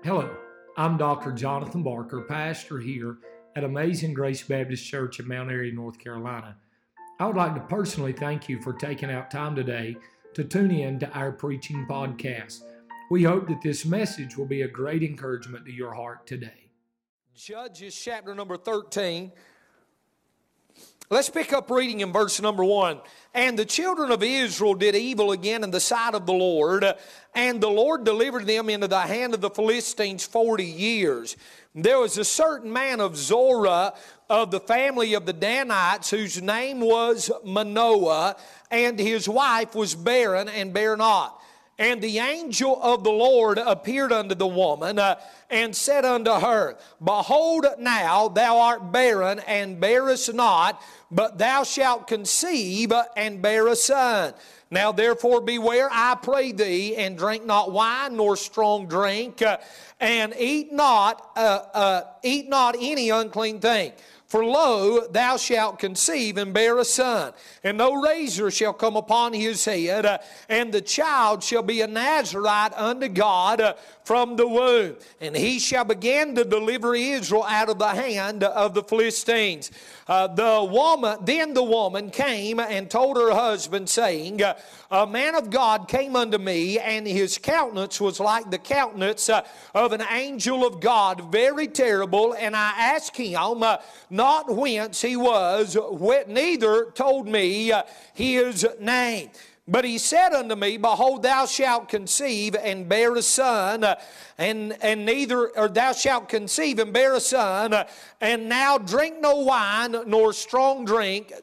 Hello, I'm Dr. Jonathan Barker, pastor here at Amazing Grace Baptist Church in Mount Airy, North Carolina. I would like to personally thank you for taking out time today to tune in to our preaching podcast. We hope that this message will be a great encouragement to your heart today. Judges chapter number 13. Let's pick up reading in verse number 1. And the children of Israel did evil again in the sight of the Lord, and the Lord delivered them into the hand of the Philistines 40 years. There was a certain man of Zorah of the family of the Danites, whose name was Manoah, and his wife was barren and bare not. And the angel of the Lord appeared unto the woman, and said unto her, Behold, now thou art barren, and bearest not, but thou shalt conceive, and bear a son. Now therefore beware, I pray thee, and drink not wine nor strong drink, and eat not any unclean thing. For lo, thou shalt conceive and bear a son, and no razor shall come upon his head, and the child shall be a Nazarite unto God from the womb. And he shall begin to deliver Israel out of the hand of the Philistines. Then the woman came and told her husband, saying, A man of God came unto me, and his countenance was like the countenance of an angel of God, very terrible. And I asked him not whence he was, neither told me his name. But he said unto me, Behold, thou shalt conceive and bear a son, and thou shalt conceive and bear a son, and now drink no wine nor strong drink,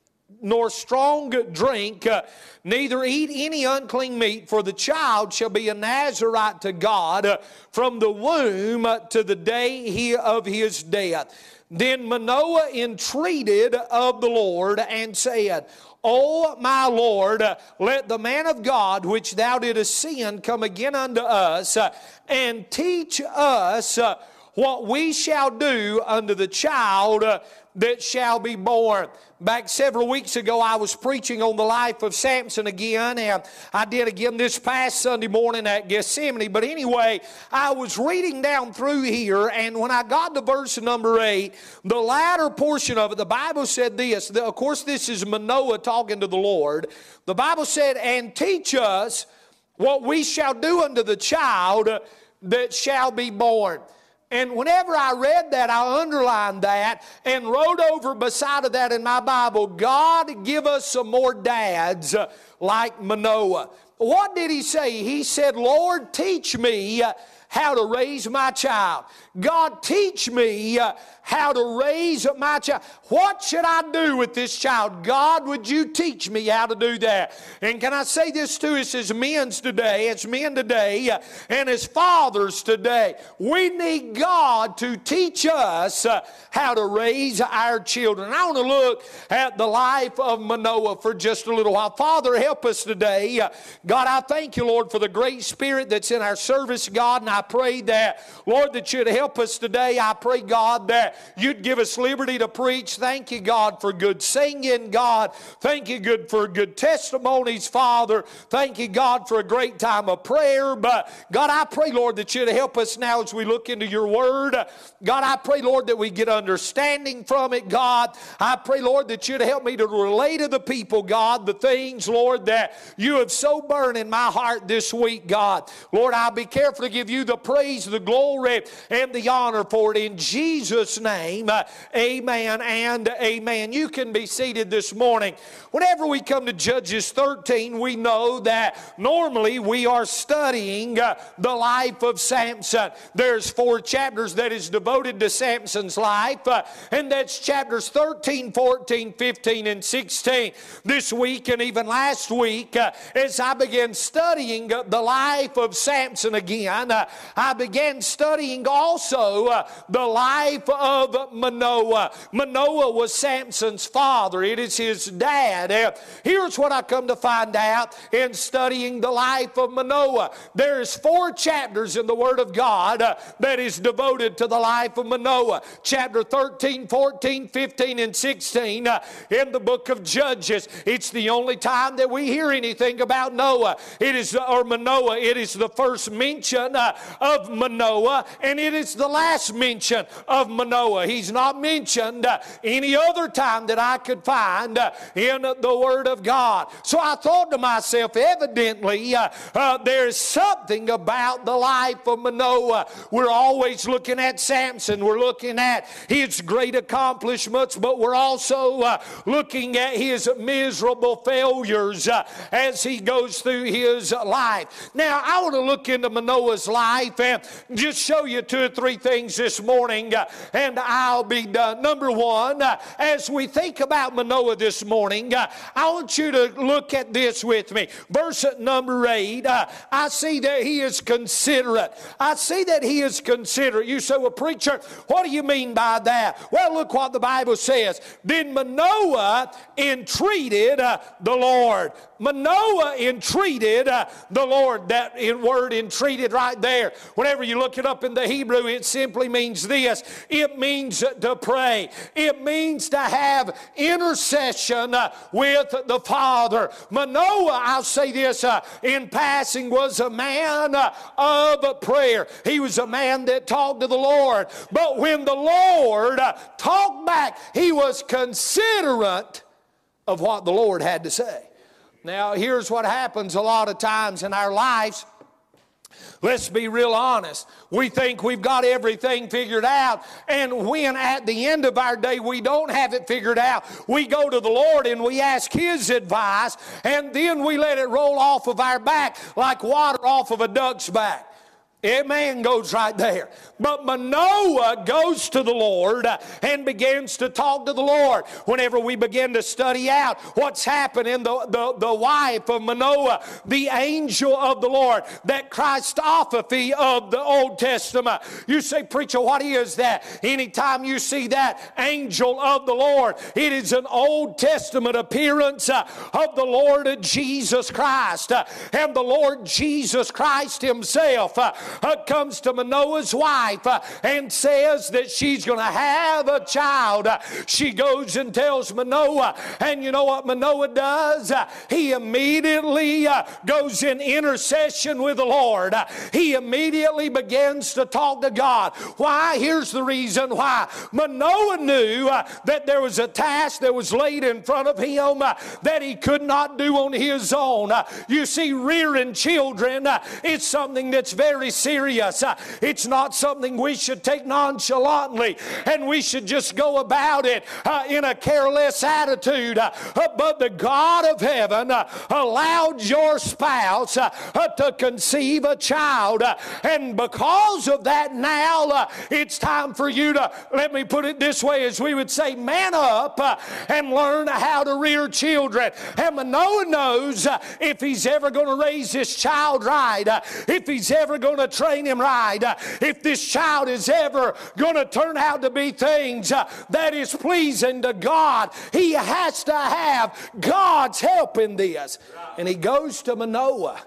neither eat any unclean meat, for the child shall be a Nazarite to God from the womb to the day of his death. Then Manoah entreated of the Lord and said, O my Lord, let the man of God which thou didst send come again unto us, and teach us what we shall do unto the child that shall be born. Back several weeks ago, I was preaching on the life of Samson again, and I did again this past Sunday morning at Gethsemane. But anyway, I was reading down through here, and when I got to verse number 8, the latter portion of it, the Bible said this. Of course, this is Manoah talking to the Lord. The Bible said, And teach us what we shall do unto the child that shall be born. And whenever I read that, I underlined that and wrote over beside of that in my Bible, God, give us some more dads like Manoah. What did he say? He said, Lord, teach me how to raise my child. God, teach me how to raise my child. What should I do with this child? God, would you teach me how to do that? And can I say this to us as men today, and as fathers today? We need God to teach us how to raise our children. I want to look at the life of Manoah for just a little while. Father, help us today. God, I thank you, Lord, for the great spirit that's in our service, God, and I pray that, Lord, that you'd help us today. I pray, God, that you'd give us liberty to preach. Thank you, God, for good singing, God. Thank you, good for good testimonies, Father. Thank you, God, for a great time of prayer. But, God, I pray, Lord, that you'd help us now as we look into your word. God, I pray, Lord, that we get understanding from it, God. I pray, Lord, that you'd help me to relay to the people, God, the things, Lord, that you have so burned in my heart this week, God. Lord, I'll be careful to give you the praise, the glory, and the honor for it in Jesus' name. Amen and amen. You can be seated this morning. Whenever we come to Judges 13, we know that normally we are studying the life of Samson. There's 4 chapters that is devoted to Samson's life, and that's chapters 13, 14, 15, and 16. This week and even last week, as I began studying the life of Samson again, I began studying also the life of Manoah. Manoah was Samson's father. It is his dad. Here's what I come to find out in studying the life of Manoah. There's 4 chapters in the Word of God that is devoted to the life of Manoah. Chapter 13, 14, 15, and 16 in the book of Judges. It's the only time that we hear anything about Manoah. It is the first mention of Manoah, and it is the last mention of Manoah. He's not mentioned any other time that I could find in the Word of God. So I thought to myself, evidently there's something about the life of Manoah. We're always looking at Samson. We're looking at his great accomplishments, but we're also looking at his miserable failures as he goes through his life. Now, I want to look into Manoah's life and just show you 2 or 3 things this morning, and I'll be done. Number one, as we think about Manoah this morning, I want you to look at this with me. Verse number 8, I see that he is considerate. I see that he is considerate. You say, well, preacher, what do you mean by that? Well, look what the Bible says. Then Manoah entreated the Lord. Manoah entreated the Lord. That word entreated right there, whenever you look it up in the Hebrew, it simply means this. It means to pray. It means to have intercession with the Father. Manoah, I'll say this in passing, was a man of prayer. He was a man that talked to the Lord. But when the Lord talked back, he was considerate of what the Lord had to say. Now, here's what happens a lot of times in our lives. Let's be real honest. We think we've got everything figured out, and when at the end of our day we don't have it figured out, we go to the Lord and we ask His advice, and then we let it roll off of our back like water off of a duck's back. Amen goes right there. But Manoah goes to the Lord and begins to talk to the Lord. Whenever we begin to study out what's happening, the wife of Manoah, the angel of the Lord, that Christophany of the Old Testament. You say, preacher, what is that? Anytime you see that angel of the Lord, it is an Old Testament appearance of the Lord Jesus Christ. And the Lord Jesus Christ Himself comes to Manoah's wife and says that she's going to have a child. She goes and tells Manoah, and you know what Manoah does? He immediately goes in intercession with the Lord. He immediately begins to talk to God. Why? Here's the reason why. Manoah knew that there was a task that was laid in front of him that he could not do on his own. You see, rearing children is something that's very serious. It's not something we should take nonchalantly, and we should just go about it in a careless attitude. But the God of heaven allowed your spouse to conceive a child, and because of that, now it's time for you to, let me put it this way, as we would say, man up and learn how to rear children. And Manoah knows if he's ever going to raise this child right, if he's ever going to train him right, if this child is ever going to turn out to be things that is pleasing to God, he has to have God's help in this. And he goes to Manoah,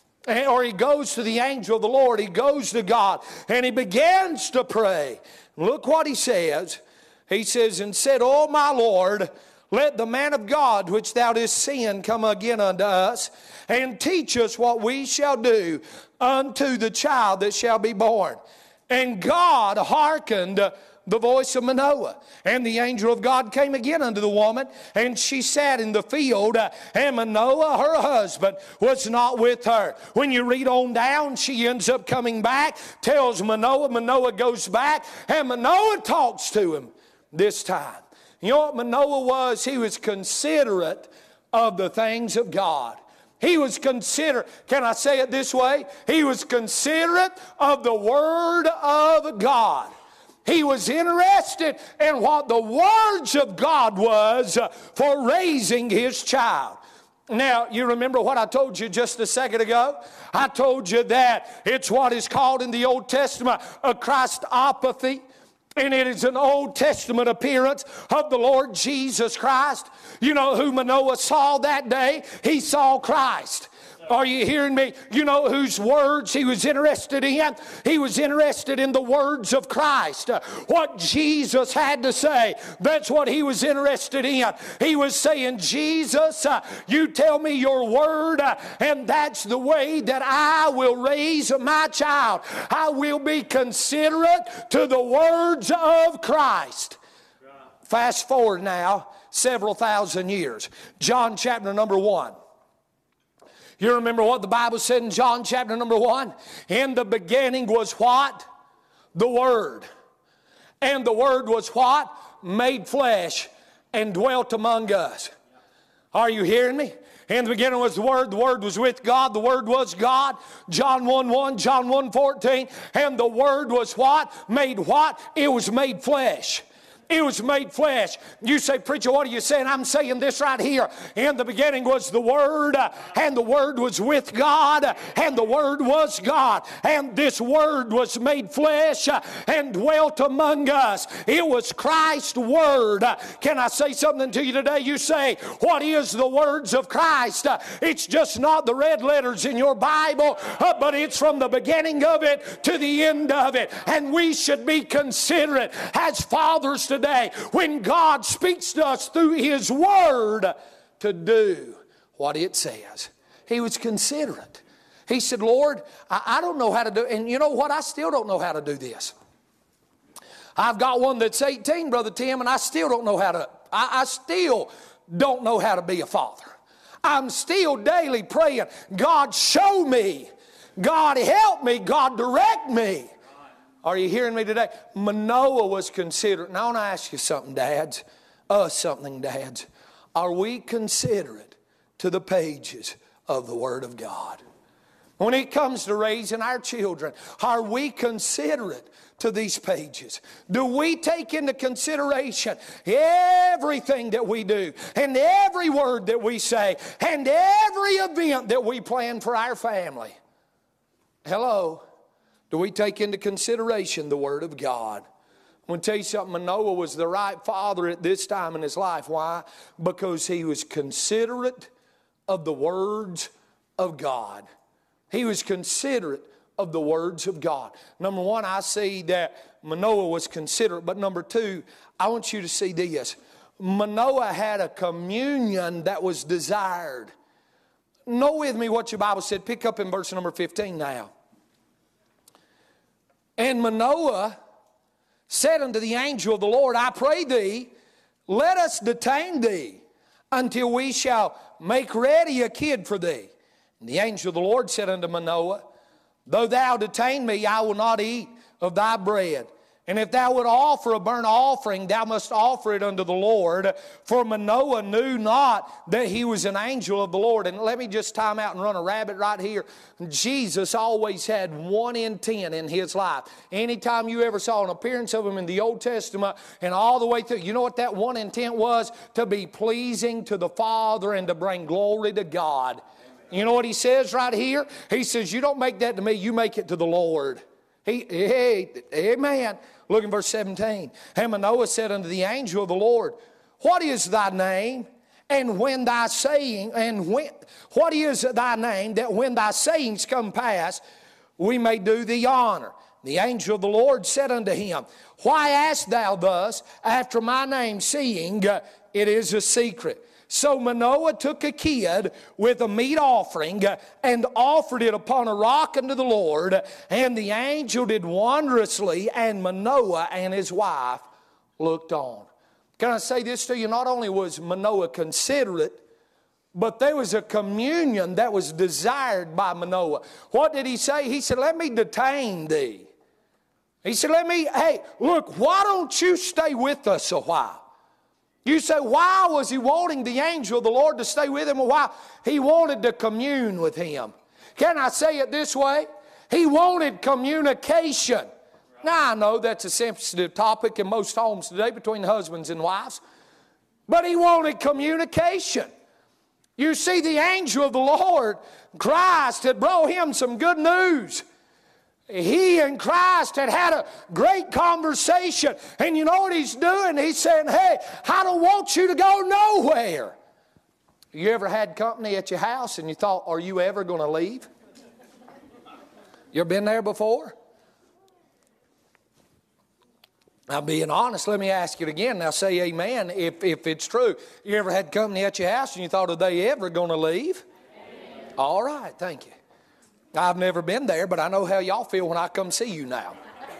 or he goes to the angel of the Lord. He goes to God and he begins to pray. Look what he says. He says, and said, O my Lord, let the man of God which thou didst send come again unto us, and teach us what we shall do unto the child that shall be born. And God hearkened the voice of Manoah. And the angel of God came again unto the woman, and she sat in the field, and Manoah, her husband, was not with her. When you read on down, she ends up coming back, tells Manoah. Manoah goes back, and Manoah talks to him this time. You know what Manoah was? He was considerate of the things of God. He was considerate. Can I say it this way? He was considerate of the Word of God. He was interested in what the words of God was for raising his child. Now, you remember what I told you just a second ago? I told you that it's what is called in the Old Testament a Christophany. And it is an Old Testament appearance of the Lord Jesus Christ. You know who Manoah saw that day? He saw Christ. Are you hearing me? You know whose words he was interested in? He was interested in the words of Christ. What Jesus had to say, that's what he was interested in. He was saying, Jesus, you tell me your word, and that's the way that I will raise my child. I will be considerate to the words of Christ. Fast forward now several thousand years. John chapter number 1. You remember what the Bible said in John chapter number 1? In the beginning was what? The Word. And the Word was what? Made flesh and dwelt among us. Are you hearing me? In the beginning was the Word was with God, the Word was God. John 1:1, John 1:14. And the Word was what? Made what? It was made flesh. It was made flesh. You say, preacher, what are you saying? I'm saying this right here. In the beginning was the Word, and the Word was with God, and the Word was God. And this Word was made flesh and dwelt among us. It was Christ's Word. Can I say something to you today? You say, what is the words of Christ? It's just not the red letters in your Bible, but it's from the beginning of it to the end of it. And we should be considerate as fathers today when God speaks to us through His Word to do what it says. He was considerate. He said, Lord, I don't know how to do it. And you know what? I still don't know how to do this. I've got one that's 18, Brother Tim, and I still don't know how to. I still don't know how to be a father. I'm still daily praying, God, show me. God, help me. God, direct me. Are you hearing me today? Manoah was considerate. Now I want to ask you something, dads. Dads. Are we considerate to the pages of the Word of God? When it comes to raising our children, are we considerate to these pages? Do we take into consideration everything that we do and every word that we say and every event that we plan for our family? Hello? Do we take into consideration the Word of God? I'm going to tell you something. Manoah was the right father at this time in his life. Why? Because he was considerate of the words of God. He was considerate of the words of God. Number one, I see that Manoah was considerate. But number two, I want you to see this. Manoah had a communion that was desired. Know with me what your Bible said. Pick up in verse number 15 now. And Manoah said unto the angel of the Lord, I pray thee, let us detain thee until we shall make ready a kid for thee. And the angel of the Lord said unto Manoah, though thou detain me, I will not eat of thy bread. And if thou would offer a burnt offering, thou must offer it unto the Lord. For Manoah knew not that he was an angel of the Lord. And let me just time out and run a rabbit right here. Jesus always had one intent in His life. Anytime you ever saw an appearance of Him in the Old Testament and all the way through, you know what that one intent was? To be pleasing to the Father and to bring glory to God. You know what He says right here? He says, you don't make that to me, you make it to the Lord. Amen. Look in verse 17. And Manoah said unto the angel of the Lord, what is thy name? And when thy saying, what is thy name, that when thy sayings come pass, we may do thee honor? The angel of the Lord said unto him, why ask thou thus after my name, seeing it is a secret? So Manoah took a kid with a meat offering and offered it upon a rock unto the Lord. And the angel did wondrously, and Manoah and his wife looked on. Can I say this to you? Not only was Manoah considerate, but there was a communion that was desired by Manoah. What did he say? He said, let me detain thee. He said, hey, look, why don't you stay with us a while? You say, why was he wanting the angel of the Lord to stay with him a while? He wanted to commune with him. Can I say it this way? He wanted communication. Now, I know that's a sensitive topic in most homes today between husbands and wives. But he wanted communication. You see, the angel of the Lord, Christ, had brought him some good news. He and Christ had had a great conversation. And you know what he's doing? He's saying, hey, I don't want you to go nowhere. You ever had company at your house and you thought, are you ever going to leave? You ever been there before? Now, being honest, let me ask it again. Now, say amen if it's true. You ever had company at your house and you thought, are they ever going to leave? Amen. All right, thank you. I've never been there, but I know how y'all feel when I come see you now.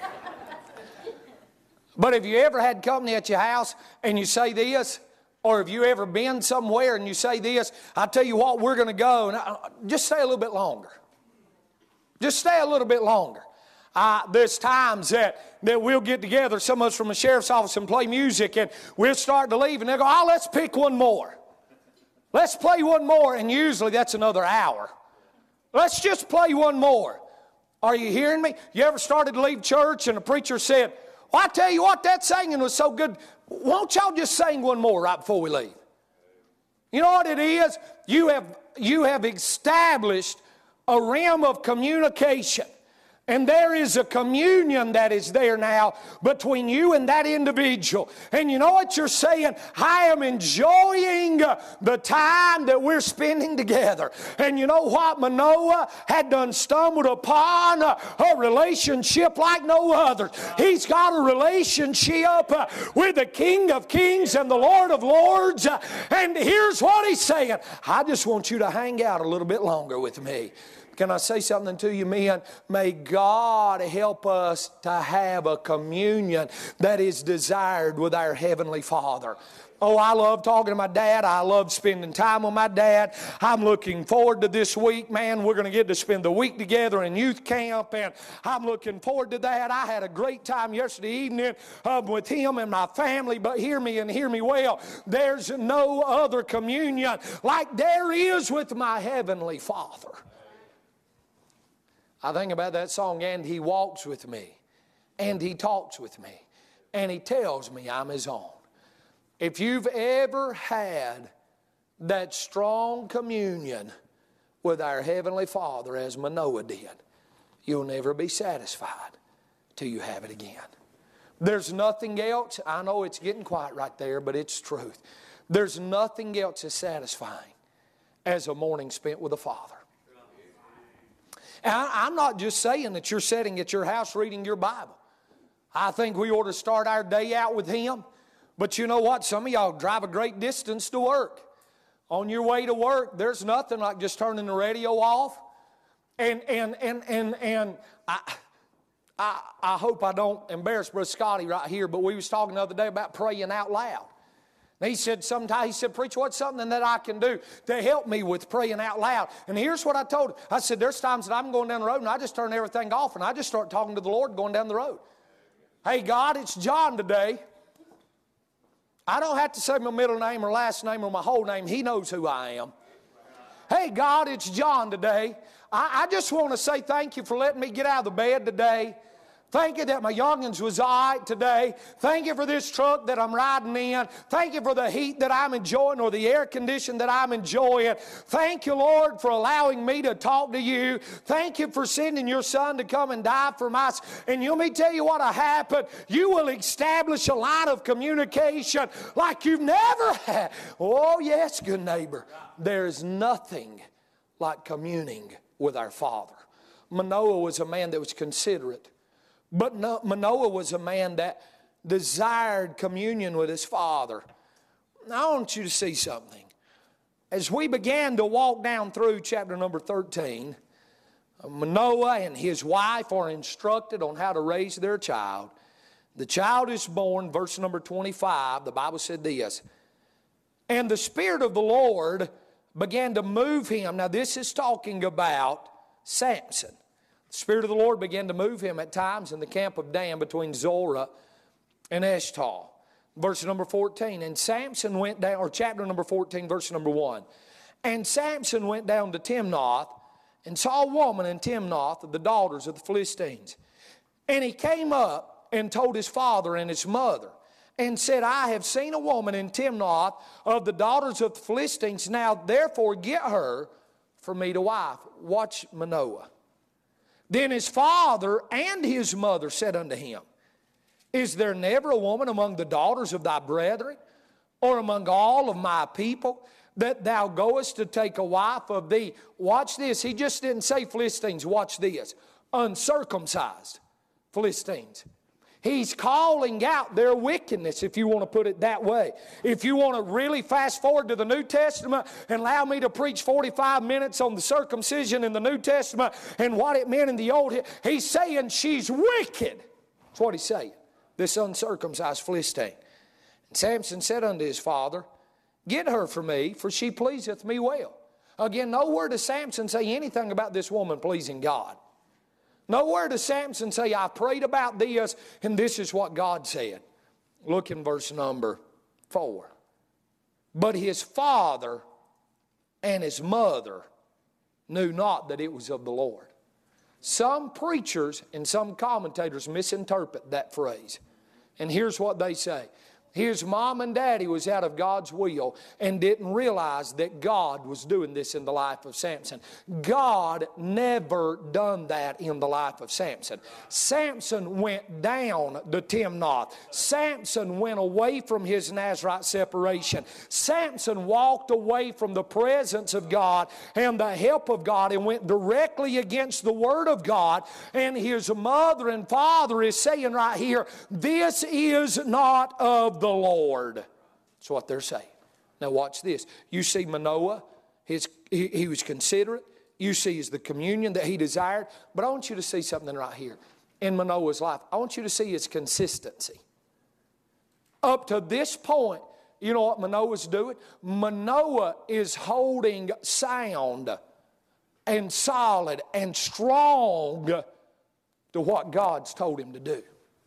But have you ever had company at your house and you say this? Or have you ever been somewhere and you say this? I tell you what, we're going to go. And just stay a little bit longer. Just stay a little bit longer. There's times that we'll get together, some of us from the sheriff's office, and play music, and we'll start to leave, and they'll go, oh, let's pick one more. Let's play one more, and usually that's another hour. Let's just play one more. Are you hearing me? You ever started to leave church, and the preacher said, well, I tell you what, that singing was so good. Won't y'all just sing one more right before we leave? You know what it is? You have established a realm of communication. And there is a communion that is there now between you and that individual. And you know what you're saying? I am enjoying the time that we're spending together. And you know what? Manoah had done stumbled upon a relationship like no other. He's got a relationship with the King of Kings and the Lord of Lords. And here's what he's saying. I just want you to hang out a little bit longer with me. Can I say something to you, men? May God help us to have a communion that is desired with our Heavenly Father. Oh, I love talking to my dad. I love spending time with my dad. I'm looking forward to this week, man. We're going to get to spend the week together in youth camp, and I'm looking forward to that. I had a great time yesterday evening with him and my family, but hear me and hear me well. There's no other communion like there is with my Heavenly Father. I think about that song, and He walks with me, and He talks with me, and He tells me I'm His own. If you've ever had that strong communion with our Heavenly Father as Manoah did, you'll never be satisfied till you have it again. There's nothing else. I know it's getting quiet right there, but it's truth. There's nothing else as satisfying as a morning spent with the Father. And I'm not just saying that you're sitting at your house reading your Bible. I think we ought to start our day out with Him. But you know what? Some of y'all drive a great distance to work. On your way to work, there's nothing like just turning the radio off. And I hope I don't embarrass Brother Scotty right here, but we was talking the other day about praying out loud. And he said, preacher, what's something that I can do to help me with praying out loud? And here's what I told him. I said, there's times that I'm going down the road and I just turn everything off and I just start talking to the Lord going down the road. Hey, God, it's John today. I don't have to say my middle name or last name or my whole name. He knows who I am. Hey, God, it's John today. I just want to say thank you for letting me get out of the bed today. Thank you that my youngins was all right today. Thank you for this truck that I'm riding in. Thank you for the heat that I'm enjoying or the air condition that I'm enjoying. Thank you, Lord, for allowing me to talk to you. Thank you for sending your Son to come and die for my sin. And let me tell you what will happen. You will establish a line of communication like you've never had. Oh, yes, good neighbor. There is nothing like communing with our Father. Manoah was a man that was considerate. But Manoah was a man that desired communion with his father. Now, I want you to see something. As we began to walk down through chapter number 13, Manoah and his wife are instructed on how to raise their child. The child is born, verse number 25, the Bible said this, and the Spirit of the Lord began to move him. Now, this is talking about Samson. The Spirit of the Lord began to move him at times in the camp of Dan between Zorah and Eshtaol. Verse number 14, and Samson went down, or chapter number 14, verse number 1. And Samson went down to Timnath and saw a woman in Timnath of the daughters of the Philistines. And he came up and told his father and his mother and said, I have seen a woman in Timnath of the daughters of the Philistines. Now therefore get her for me to wife. Watch Manoah. Then his father and his mother said unto him, is there never a woman among the daughters of thy brethren, or among all of my people, that thou goest to take a wife of thee. Watch this. He just didn't say Philistines. Watch this. Uncircumcised Philistines. He's calling out their wickedness, if you want to put it that way. If you want to really fast forward to the New Testament and allow me to preach 45 minutes on the circumcision in the New Testament and what it meant in the Old, he's saying she's wicked. That's what he's saying. This uncircumcised Philistine. And Samson said unto his father, Get her for me, for she pleaseth me well. Again, nowhere does Samson say anything about this woman pleasing God. Nowhere does Samson say, I prayed about this, and this is what God said. Look in verse number 4. But his father and his mother knew not that it was of the Lord. Some preachers and some commentators misinterpret that phrase. And here's what they say. His mom and daddy was out of God's will and didn't realize that God was doing this in the life of Samson. God never done that in the life of Samson. Samson went down to Timnath. Samson went away from his Nazirite separation. Samson walked away from the presence of God and the help of God and went directly against the Word of God. And his mother and father is saying right here, this is not of the Lord. That's what they're saying. Now watch this. You see Manoah, he was considerate. You see the communion that he desired. But I want you to see something right here. In Manoah's life, I want you to see his consistency. Up to this point, you know what Manoah's doing? Manoah is holding sound and solid and strong to what God's told him to do.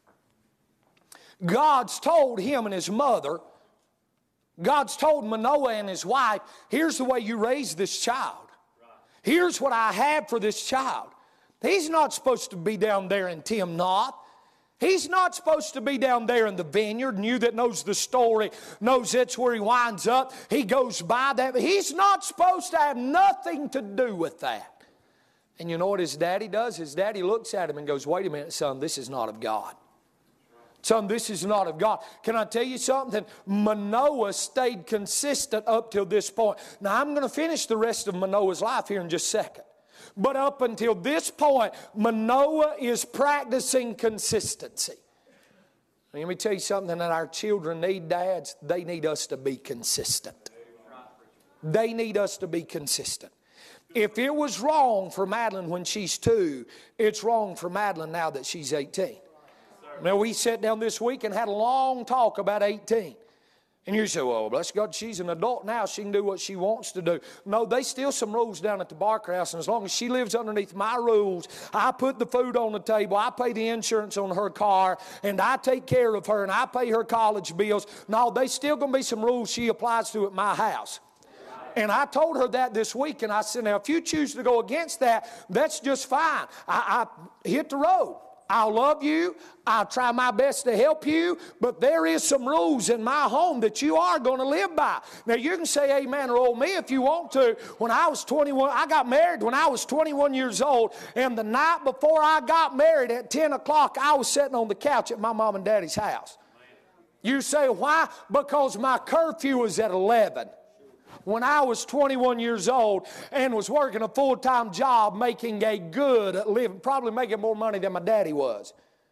God's told him and his mother, God's told Manoah and his wife, here's the way you raise this child. Here's what I have for this child. He's not supposed to be down there in Timnath. He's not supposed to be down there in the vineyard. And you that knows the story knows that's where he winds up. He goes by that. But he's not supposed to have nothing to do with that. And you know what his daddy does? His daddy looks at him and goes, wait a minute, son, this is not of God. Son, this is not of God. Can I tell you something? Manoah stayed consistent up till this point. Now, I'm going to finish the rest of Manoah's life here in just a second. But up until this point, Manoah is practicing consistency. Let me tell you something that our children need, dads. They need us to be consistent. They need us to be consistent. If it was wrong for Madeline when she's 2, it's wrong for Madeline now that she's 18. Now, we sat down this week and had a long talk about 18. And you say, well, bless God, she's an adult now. She can do what she wants to do. No, there's still some rules down at the Barker House. And as long as she lives underneath my rules, I put the food on the table, I pay the insurance on her car, and I take care of her, and I pay her college bills. No, there's still going to be some rules she applies to at my house. And I told her that this week, and I said, now, if you choose to go against that, that's just fine. I hit the road. I'll love you. I'll try my best to help you. But there is some rules in my home that you are going to live by. Now, you can say amen or oh me if you want to. When I was 21, I got married when I was 21 years old. And the night before I got married at 10 o'clock, I was sitting on the couch at my mom and daddy's house. You say, why? Because my curfew was at 11. When I was 21 years old and was working a full-time job making a good living, probably making more money than my daddy was.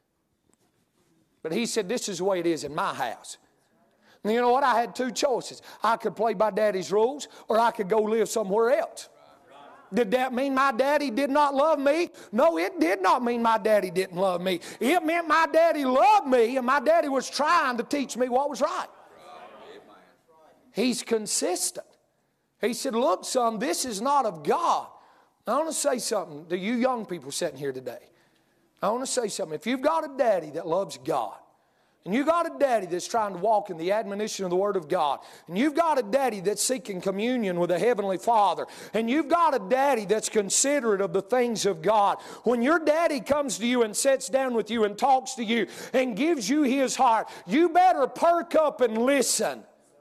But he said, this is the way it is in my house. And you know what? I had 2 choices. I could play by daddy's rules or I could go live somewhere else. Did that mean my daddy did not love me? No, it did not mean my daddy didn't love me. It meant my daddy loved me and my daddy was trying to teach me what was right. He's consistent. He said, look, son, this is not of God. I want to say something to you young people sitting here today. I want to say something. If you've got a daddy that loves God, and you've got a daddy that's trying to walk in the admonition of the Word of God, and you've got a daddy that's seeking communion with a Heavenly Father, and you've got a daddy that's considerate of the things of God, when your daddy comes to you and sits down with you and talks to you and gives you his heart, you better perk up and listen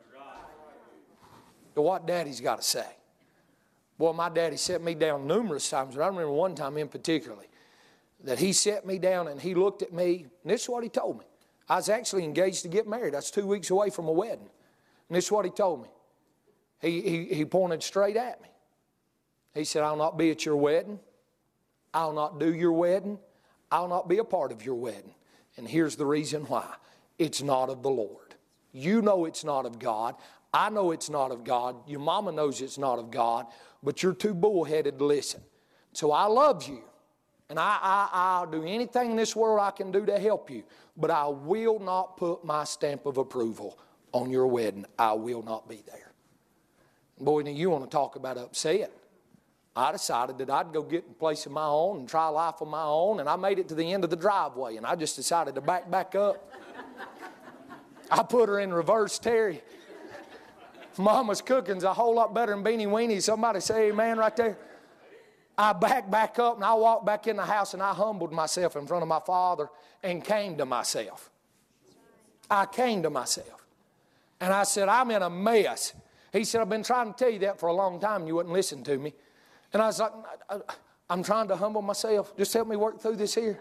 to what daddy's got to say. Boy, my daddy set me down numerous times, but I remember one time in particular that he set me down and he looked at me, and this is what he told me. I was actually engaged to get married. I was 2 weeks away from a wedding. And this is what he told me. He pointed straight at me. He said, I'll not be at your wedding. I'll not do your wedding. I'll not be a part of your wedding. And here's the reason why. It's not of the Lord. You know it's not of God. I know it's not of God. Your mama knows it's not of God. But you're too bullheaded to listen. So I love you. And I'll do anything in this world I can do to help you. But I will not put my stamp of approval on your wedding. I will not be there. Boy, now you want to talk about upset. I decided that I'd go get a place of my own and try life on my own, and I made it to the end of the driveway, and I just decided to back up. I put her in reverse, Terry. Mama's cooking's a whole lot better than Beanie Weenie. Somebody say amen right there. I back up, and I walked back in the house, and I humbled myself in front of my father and came to myself. I came to myself. And I said, I'm in a mess. He said, I've been trying to tell you that for a long time, and you wouldn't listen to me. And I was like, I'm trying to humble myself. Just help me work through this here.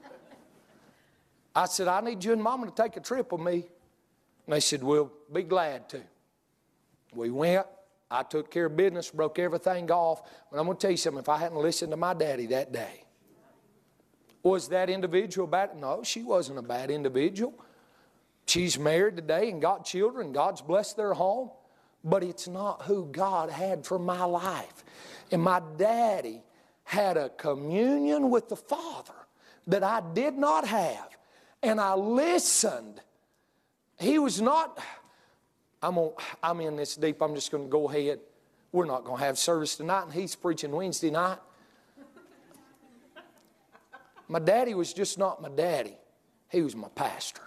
I said, I need you and Mama to take a trip with me. And they said, we'll be glad to. We went. I took care of business, broke everything off. But I'm going to tell you something. If I hadn't listened to my daddy that day, was that individual bad? No, she wasn't a bad individual. She's married today and got children. God's blessed their home. But it's not who God had for my life. And my daddy had a communion with the Father that I did not have. And I listened. He was not, I'm in this deep, I'm just going to go ahead. We're not going to have service tonight, and he's preaching Wednesday night. My daddy was just not my daddy. He was my pastor.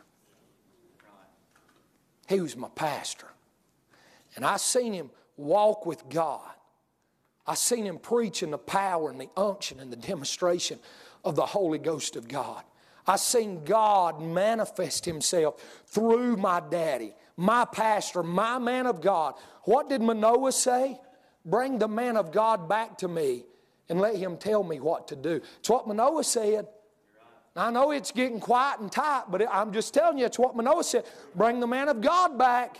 He was my pastor. And I seen him walk with God. I seen him preach in the power and the unction and the demonstration of the Holy Ghost of God. I seen God manifest himself through my daddy, my pastor, my man of God. What did Manoah say? Bring the man of God back to me and let him tell me what to do. It's what Manoah said. Now, I know it's getting quiet and tight, but I'm just telling you, it's what Manoah said. Bring the man of God back.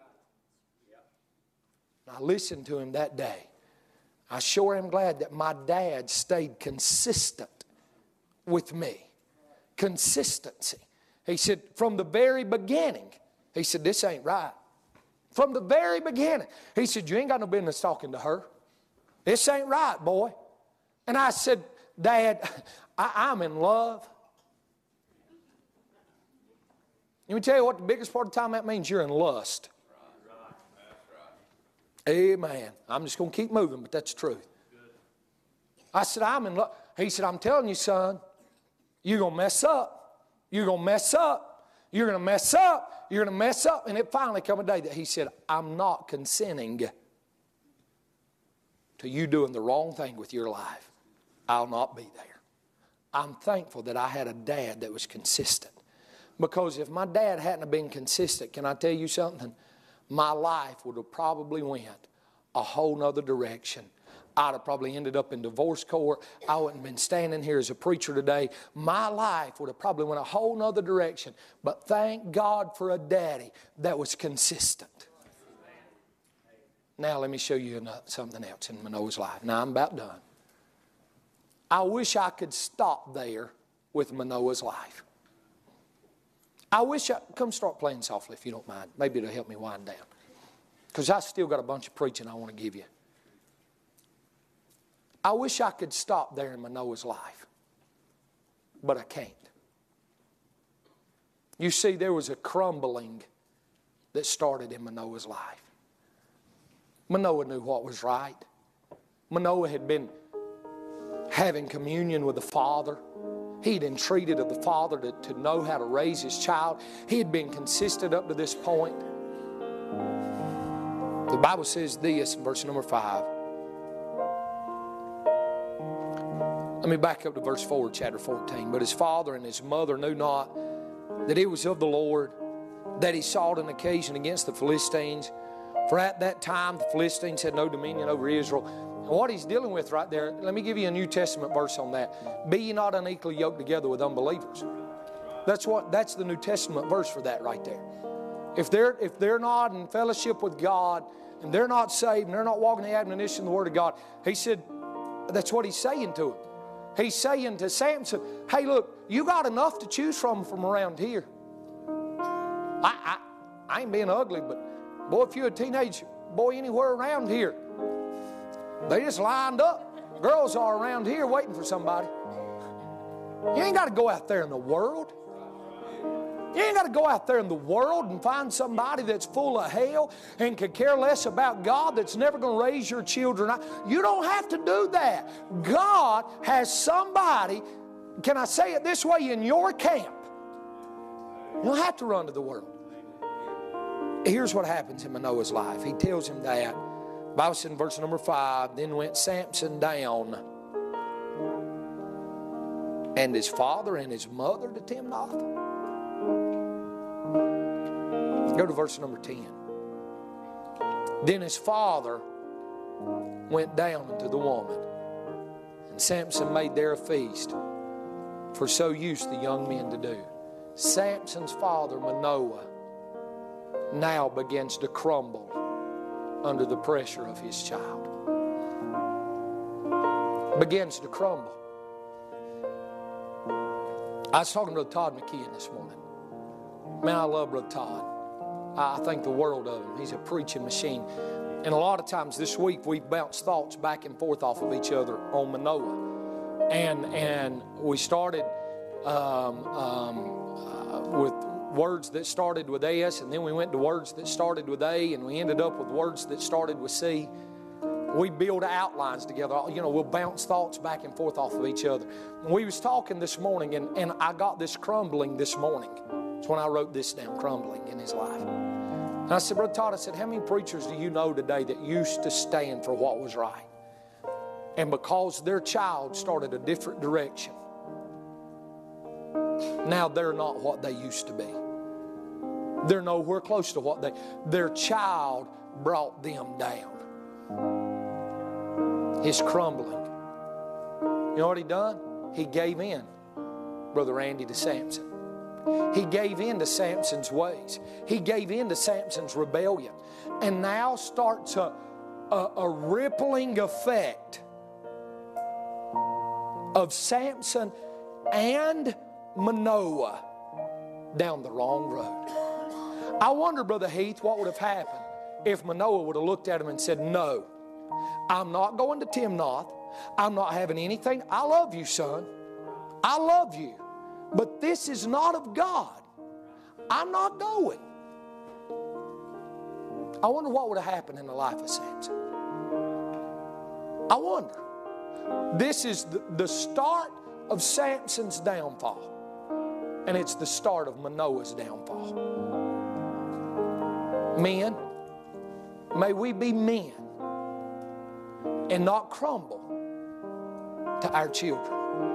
I listened to him that day. I sure am glad that my dad stayed consistent with me. Consistency. He said, from the very beginning, he said, this ain't right. From the very beginning. He said, you ain't got no business talking to her. This ain't right, boy. And I said, Dad, I'm in love. Let me tell you what the biggest part of the time that means. You're in lust. Amen. I'm just going to keep moving, but that's the truth. I said, I'm in love. He said, I'm telling you, son, you're going to mess up. You're going to mess up. You're going to mess up. You're going to mess up. And it finally come a day that he said, I'm not consenting to you doing the wrong thing with your life. I'll not be there. I'm thankful that I had a dad that was consistent. Because if my dad hadn't been consistent, can I tell you something? My life would have probably went a whole nother direction. I'd have probably ended up in divorce court. I wouldn't have been standing here as a preacher today. My life would have probably went a whole nother direction. But thank God for a daddy that was consistent. Now let me show you something else in Manoah's life. Now I'm about done. I wish I could stop there with Manoah's life. I wish come start playing softly if you don't mind. Maybe it'll help me wind down. Because I still got a bunch of preaching I want to give you. I wish I could stop there in Manoah's life. But I can't. You see, there was a crumbling that started in Manoah's life. Manoah knew what was right. Manoah had been having communion with the Father. He'd entreated of the Father to know how to raise his child. He had been consistent up to this point. The Bible says this in verse number 5. Let me back up to verse 4, chapter 14. But his father and his mother knew not that it was of the Lord, that he sought an occasion against the Philistines. For at that time the Philistines had no dominion over Israel. And what he's dealing with right there, let me give you a New Testament verse on that. Be ye not unequally yoked together with unbelievers. That's the New Testament verse for that right there. If they're not in fellowship with God, and they're not saved and they're not walking the admonition of the Word of God. He said, that's what he's saying to him. He's saying to Samson, hey, look, you got enough to choose from around here. I ain't being ugly, but boy, if you're a teenage boy anywhere around here, they just lined up. Girls are around here waiting for somebody. You ain't got to go out there in the world. You ain't got to go out there in the world and find somebody that's full of hell and could care less about God, that's never going to raise your children. You don't have to do that. God has somebody, can I say it this way, in your camp. You don't have to run to the world. Here's what happens in Manoah's life. He tells him that. The Bible says in verse number 5, then went Samson down, and his father and his mother to Timnath. Go to verse number 10. Then his father went down unto the woman, and Samson made there a feast, for so used the young men to do. Samson's father, Manoah, now begins to crumble under the pressure of his child. Begins to crumble. I was talking to Todd McKeon this morning. Man, I love Brother Todd. I think the world of him. He's a preaching machine. And a lot of times this week we've bounced thoughts back and forth off of each other on Manoah. And we started with words that started with S, and then we went to words that started with A, and we ended up with words that started with C. We build outlines together. You know, we'll bounce thoughts back and forth off of each other. And we was talking this morning, and I got this crumbling this morning. That's when I wrote this down, crumbling in his life. And I said, Brother Todd, I said, how many preachers do you know today that used to stand for what was right? And because their child started a different direction, now they're not what they used to be. They're nowhere close to what their child brought them down. His crumbling. You know what he done? He gave in, Brother Randy, to Samson. He gave in to Samson's ways. He gave in to Samson's rebellion. And now starts a rippling effect of Samson and Manoah down the wrong road. I wonder, Brother Heath, what would have happened if Manoah would have looked at him and said, no, I'm not going to Timnath. I'm not having anything. I love you, son. I love you. But this is not of God. I'm not going. I wonder what would have happened in the life of Samson. I wonder. This is the start of Samson's downfall. And it's the start of Manoah's downfall. Men, may we be men and not crumble to our children.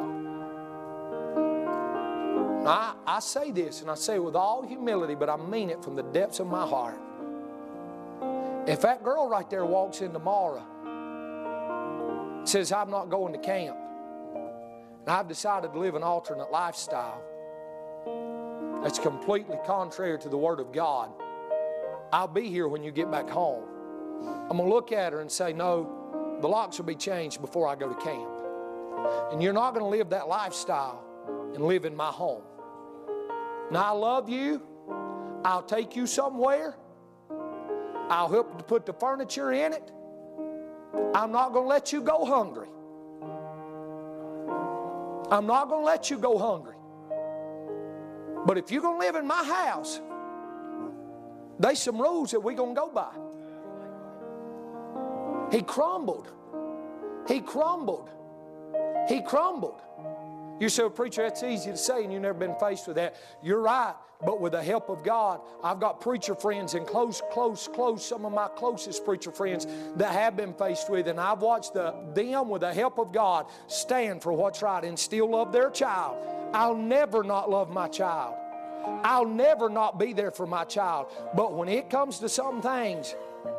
I say this, and I say it with all humility, but I mean it from the depths of my heart. If that girl right there walks in tomorrow, says, I'm not going to camp, and I've decided to live an alternate lifestyle that's completely contrary to the Word of God, I'll be here when you get back home. I'm going to look at her and say, no, the locks will be changed before I go to camp. And you're not going to live that lifestyle and live in my home. Now, I love you. I'll take you somewhere. I'll help to put the furniture in it. I'm not going to let you go hungry. I'm not going to let you go hungry. But if you're going to live in my house, there's some rules that we're going to go by. He crumbled. He crumbled. He crumbled. You say, well, preacher, that's easy to say, and you've never been faced with that. You're right, but with the help of God, I've got preacher friends and close, some of my closest preacher friends that have been faced with, and I've watched them, with the help of God, stand for what's right and still love their child. I'll never not love my child. I'll never not be there for my child. But when it comes to some things,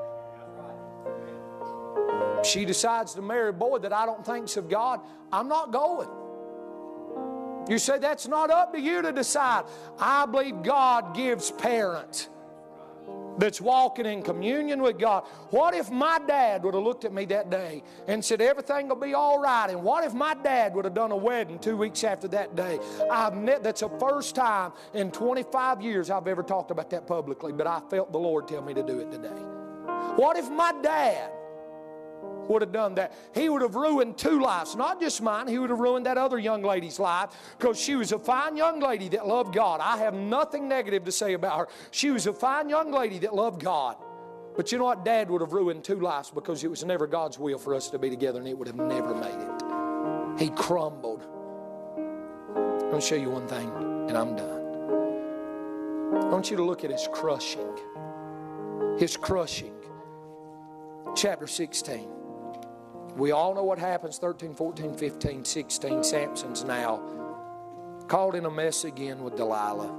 she decides to marry a boy that I don't think's of God, I'm not going. You say that's not up to you to decide. I believe God gives parents that's walking in communion with God. What if my dad would have looked at me that day and said, everything will be all right? And what if my dad would have done a wedding 2 weeks after that day? That's the first time in 25 years I've ever talked about that publicly, but I felt the Lord tell me to do it today. What if my dad would have done that? He would have ruined 2 lives, not just mine. He would have ruined that other young lady's life, because she was a fine young lady that loved God. I have nothing negative to say about her. She was a fine young lady that loved God. But you know what? Dad would have ruined 2 lives, because it was never God's will for us to be together, and it would have never made it. He crumbled. I'm going to show you one thing, and I'm done. I want you to look at his crushing. His crushing. Chapter 16. We all know what happens, 13, 14, 15, 16. Samson's now caught in a mess again with Delilah.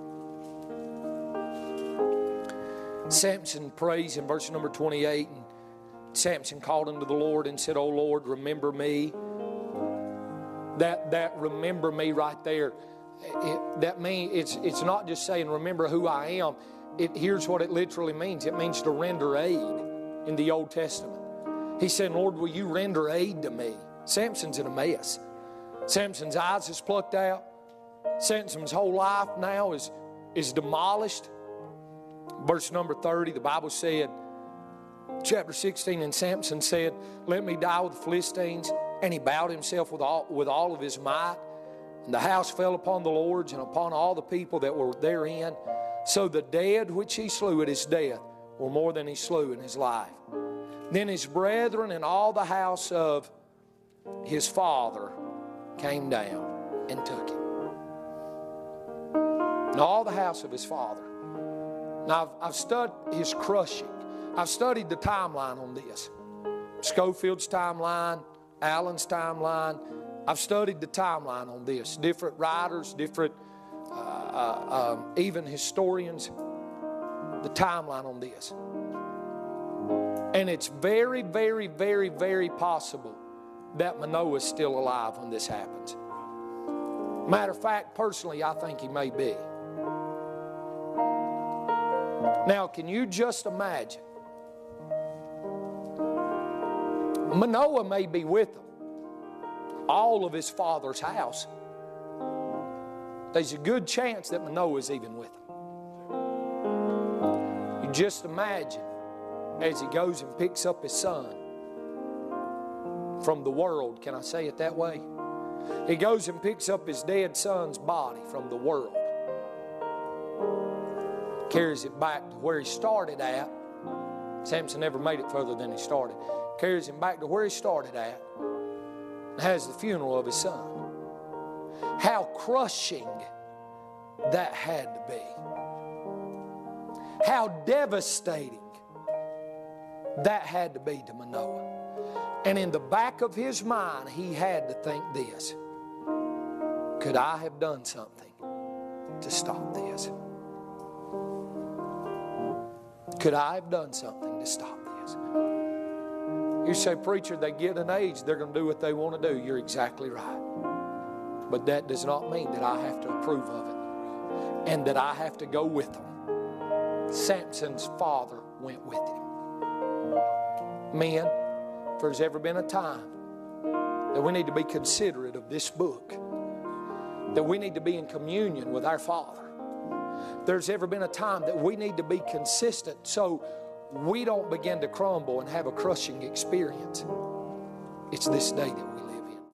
Samson prays in verse number 28. And Samson called unto the Lord and said, "O Lord, remember me." That remember me right there, that means it's not just saying remember who I am. Here's what it literally means. It means to render aid in the Old Testament. He said, "Lord, will you render aid to me?" Samson's in a mess. Samson's eyes is plucked out. Samson's whole life now is demolished. Verse number 30, the Bible said, chapter 16, and Samson said, "Let me die with the Philistines." And he bowed himself with all of his might. And the house fell upon the lords and upon all the people that were therein. So the dead which he slew at his death were more than he slew in his life. Then his brethren and all the house of his father came down and took him. And all the house of his father. Now I've studied his crushing. I've studied the timeline on this. Schofield's timeline, Allen's timeline. I've studied the timeline on this. Different writers, different even historians, the timeline on this. And it's very, very, very, very possible that Manoah is still alive when this happens. Matter of fact, personally, I think he may be. Now, can you just imagine? Manoah may be with them, all of his father's house. There's a good chance that Manoah is even with them. You just imagine as he goes and picks up his son from the world. Can I say it that way? He goes and picks up his dead son's body from the world. Carries it back to where he started at. Samson never made it further than he started. Carries him back to where he started at. And has the funeral of his son. How crushing that had to be. How devastating that had to be to Manoah. And in the back of his mind, he had to think this: could I have done something to stop this? Could I have done something to stop this? You say, "Preacher, they get an age, they're going to do what they want to do." You're exactly right. But that does not mean that I have to approve of it and that I have to go with them. Samson's father went with him. Men, if there's ever been a time that we need to be considerate of this book, that we need to be in communion with our Father, there's ever been a time that we need to be consistent so we don't begin to crumble and have a crushing experience, it's this day that we live.